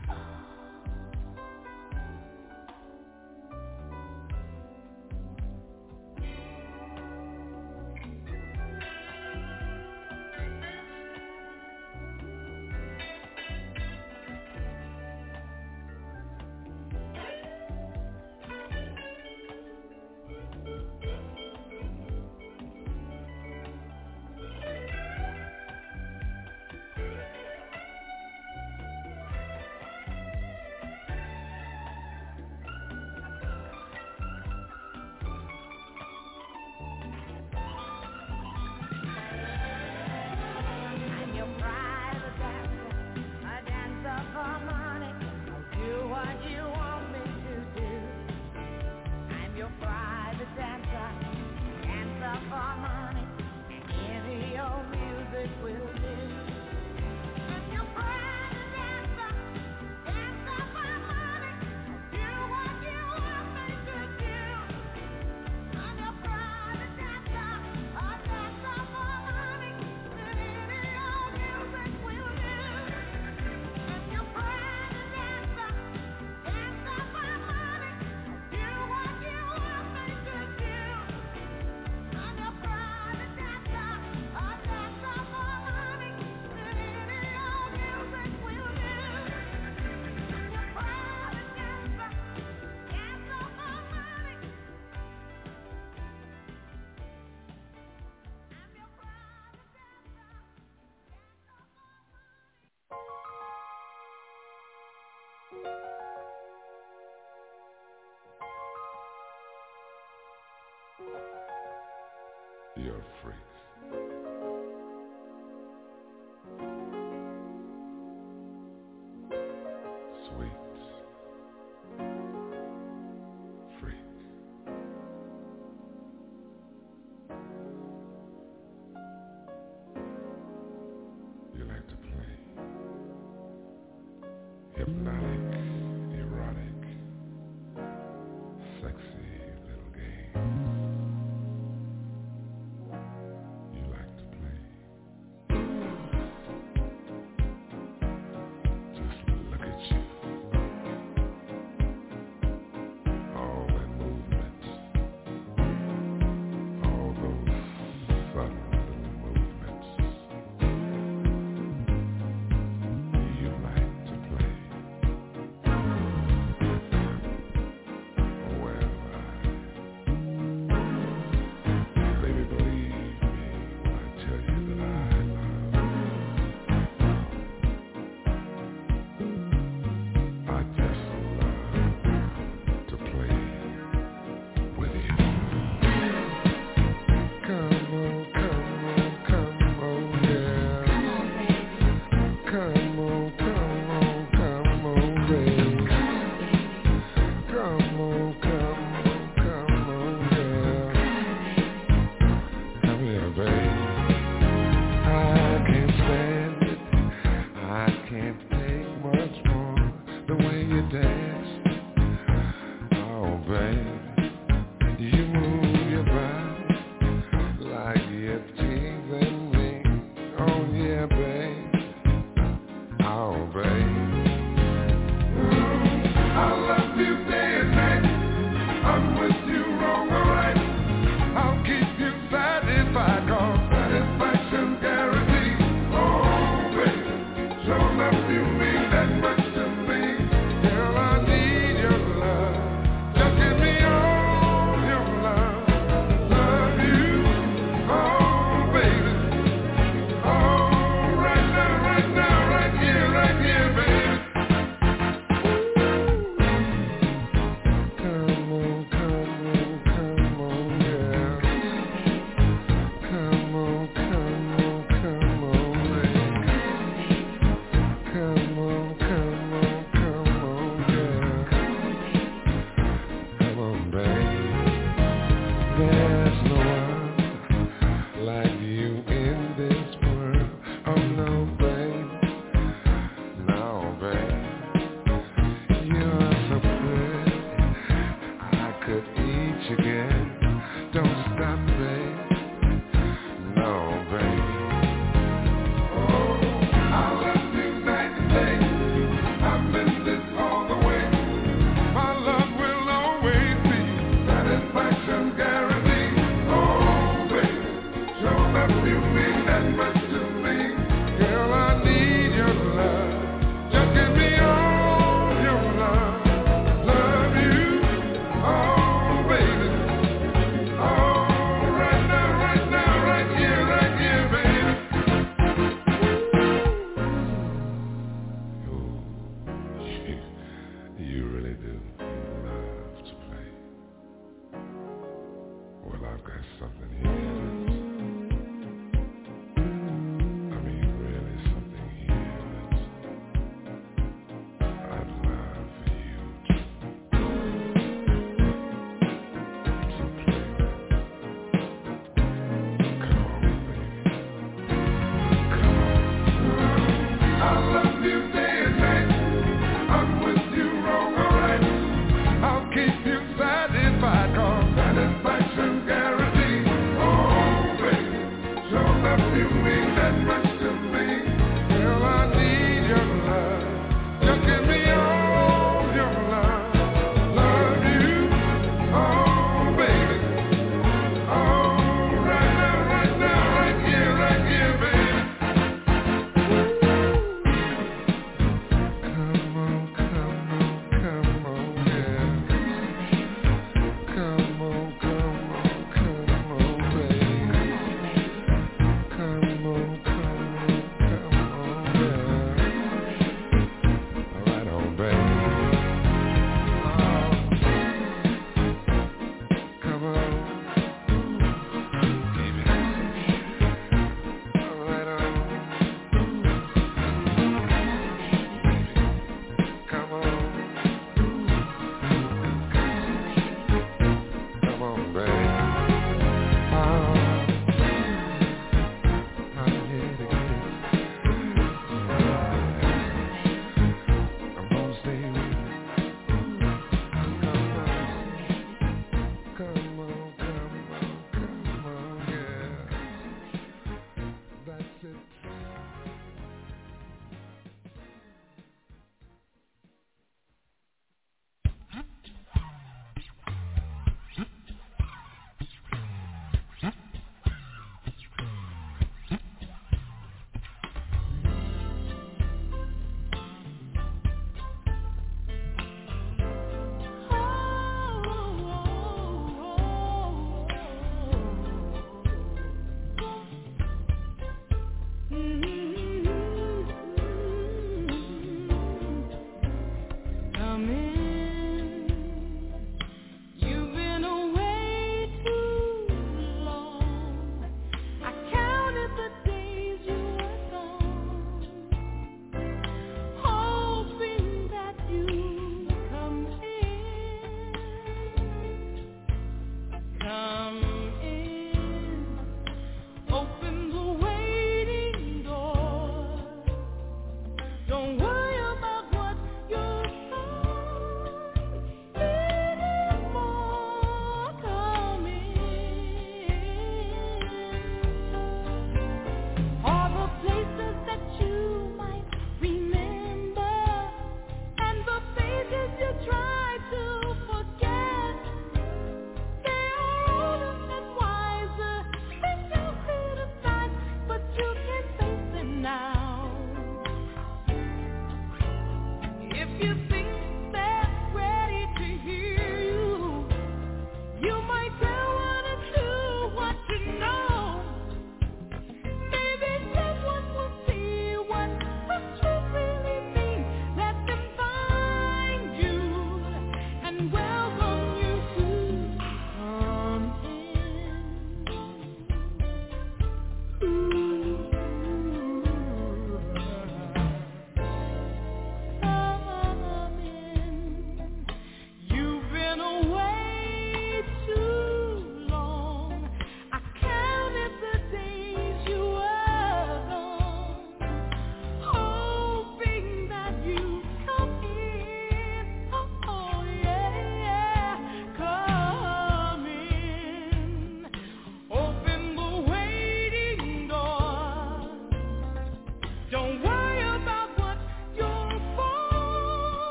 I'm your private dancer, a dancer for money. I'll do what you want me to do. I'm your private dancer, dancer for money, and any old music will do. I'm your private dancer, dancer for money. I'll do what you want me to do. I'm your private dancer, a dancer for money, and any old music will do. I'm your private dancer, dancer for money. Do what you want me to do. I'm your private dancer, a dancer for money, and any old music will do. I'm your private dancer, dancer for money. I'm your private You're a freak.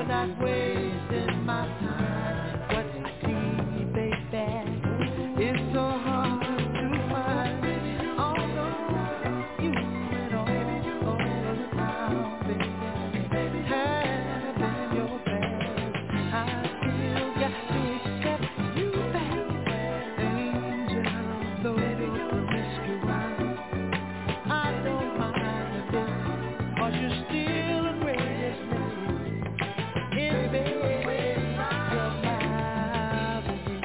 not wasting my time. What I see, baby, it's so hard to find. Although you went all around, baby, having your best, I still got to accept you back. Angel, though you're promiscuous, I don't mind a bit, 'cause you're still the greatest lady in bed. You're marvelous.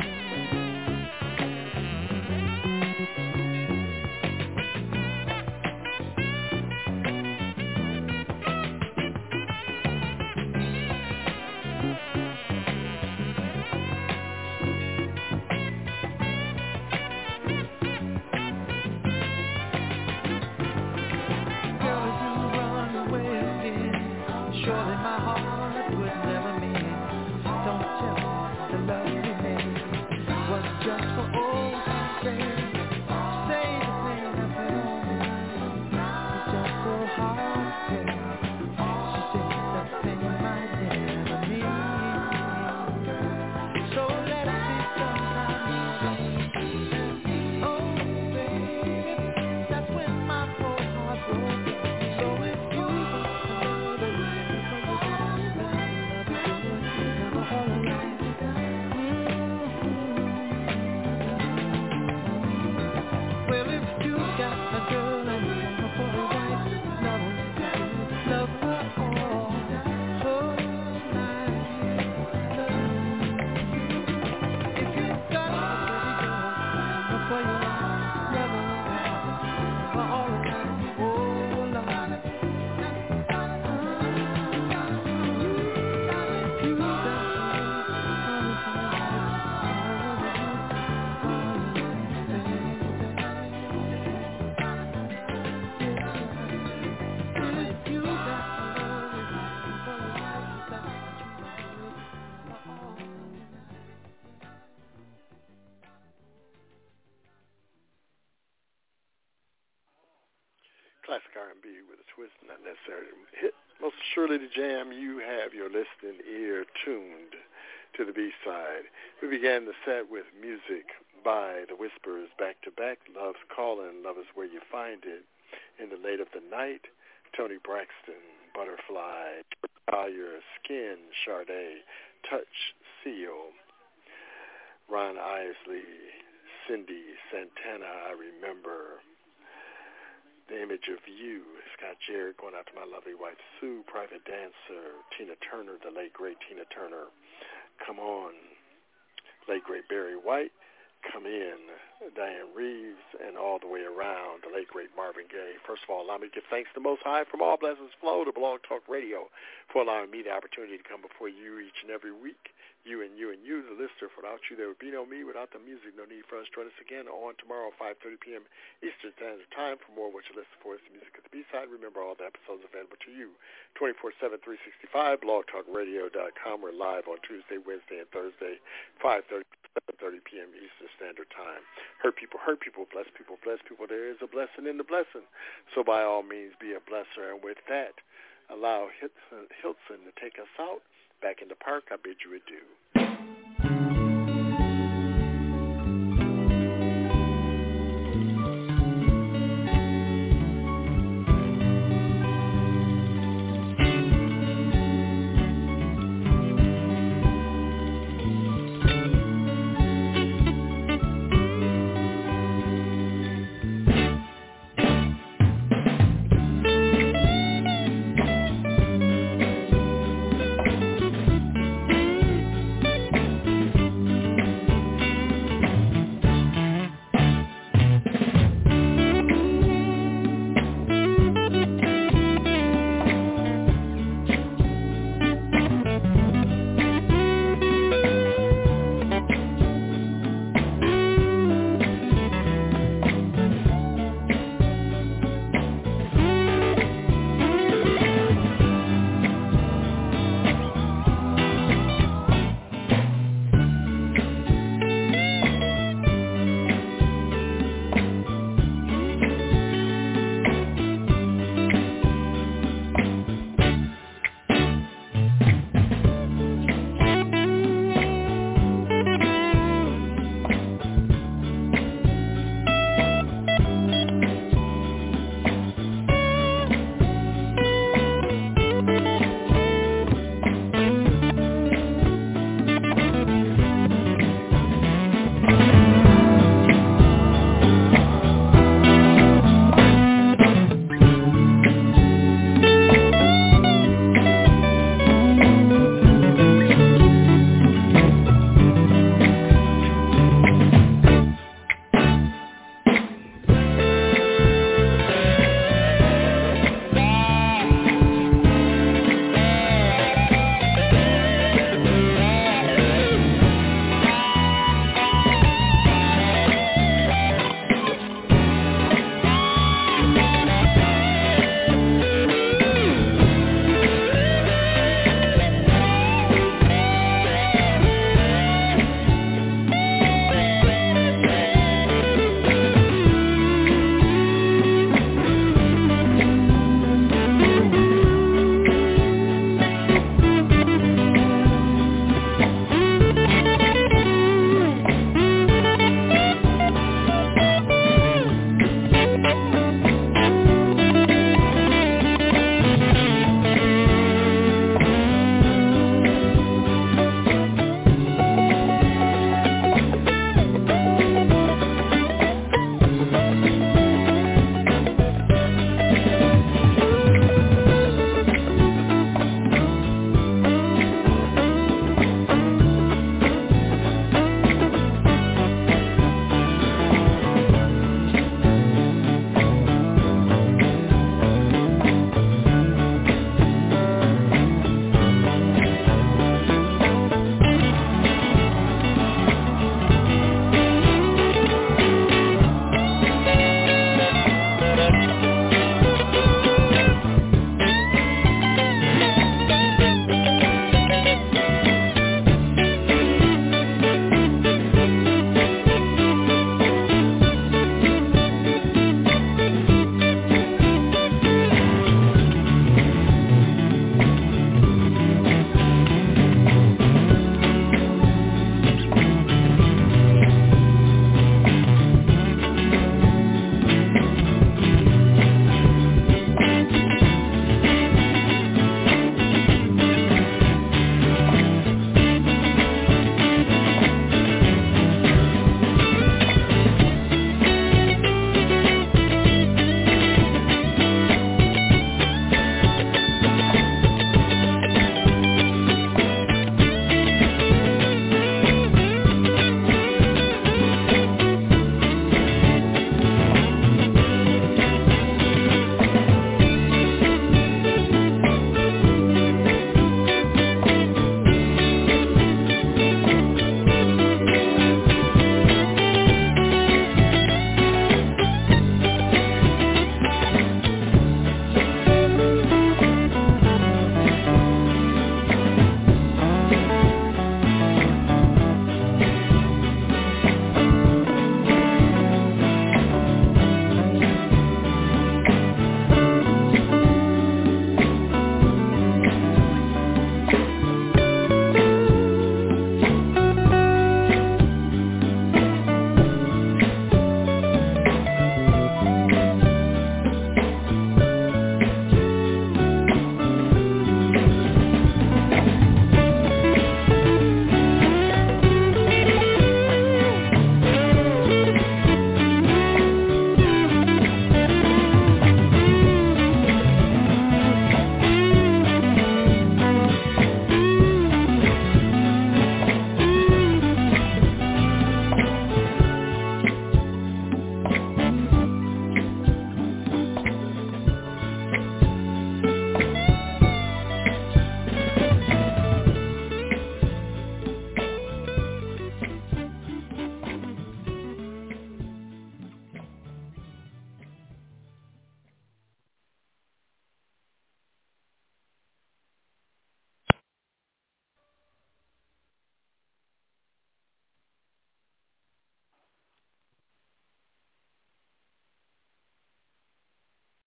Girl, if you run away again, surely my heart would never mend. Don't tell me the love we made was just for old time's sake. Say the thing I put on me was just so hard to take. She said the thing might never mean. So let it be sometime, baby. Oh, baby, that's when my poor heart broke. So if you know the reason for your love, love is good, never all alone. Well, if you got a girl and you want her for a wife, love her all, whole night. If you got a pretty girl, want her for your wife, love her all night, oh Lord. If you got Classic R&B with a twist, not necessarily hit. Most surely the jam. You have your listening ear tuned to the B-side. We began the set with music by the Whispers back to back. Love's Calling, Love is Where You Find It. In the Late of the Night, Tony Braxton, Butterfly, Collier, Skin, Sade, Touch, Seal, Ron Isley, Cindy Santana, I Remember, The Image of You, Scott Jarrett, going out to my lovely wife Sue, Private Dancer, Tina Turner, the late great Tina Turner, Come On, late great Barry White, Come In, Diane Reeves, and All the Way Around, the late great Marvin Gaye. First of all, allow me to give thanks to the Most High from all blessings flow to Blog Talk Radio for allowing me the opportunity to come before you each and every week. You, the listener. Without you, there would be no me. Without the music, no need for us. Join us again on tomorrow, 5:30 p.m. Eastern Standard Time. For more, what you listen for is the music at the B-side. Remember, all the episodes available to you 24/7, 365. BlogTalkRadio.com. We're live on Tuesday, Wednesday, and Thursday, 5:30, 7:30 p.m. Eastern Standard Time. Hurt people, bless people, bless people. There is a blessing in the blessing. So by all means, be a blesser. And with that, allow Hilton to take us out. Back in the park, I bid you adieu.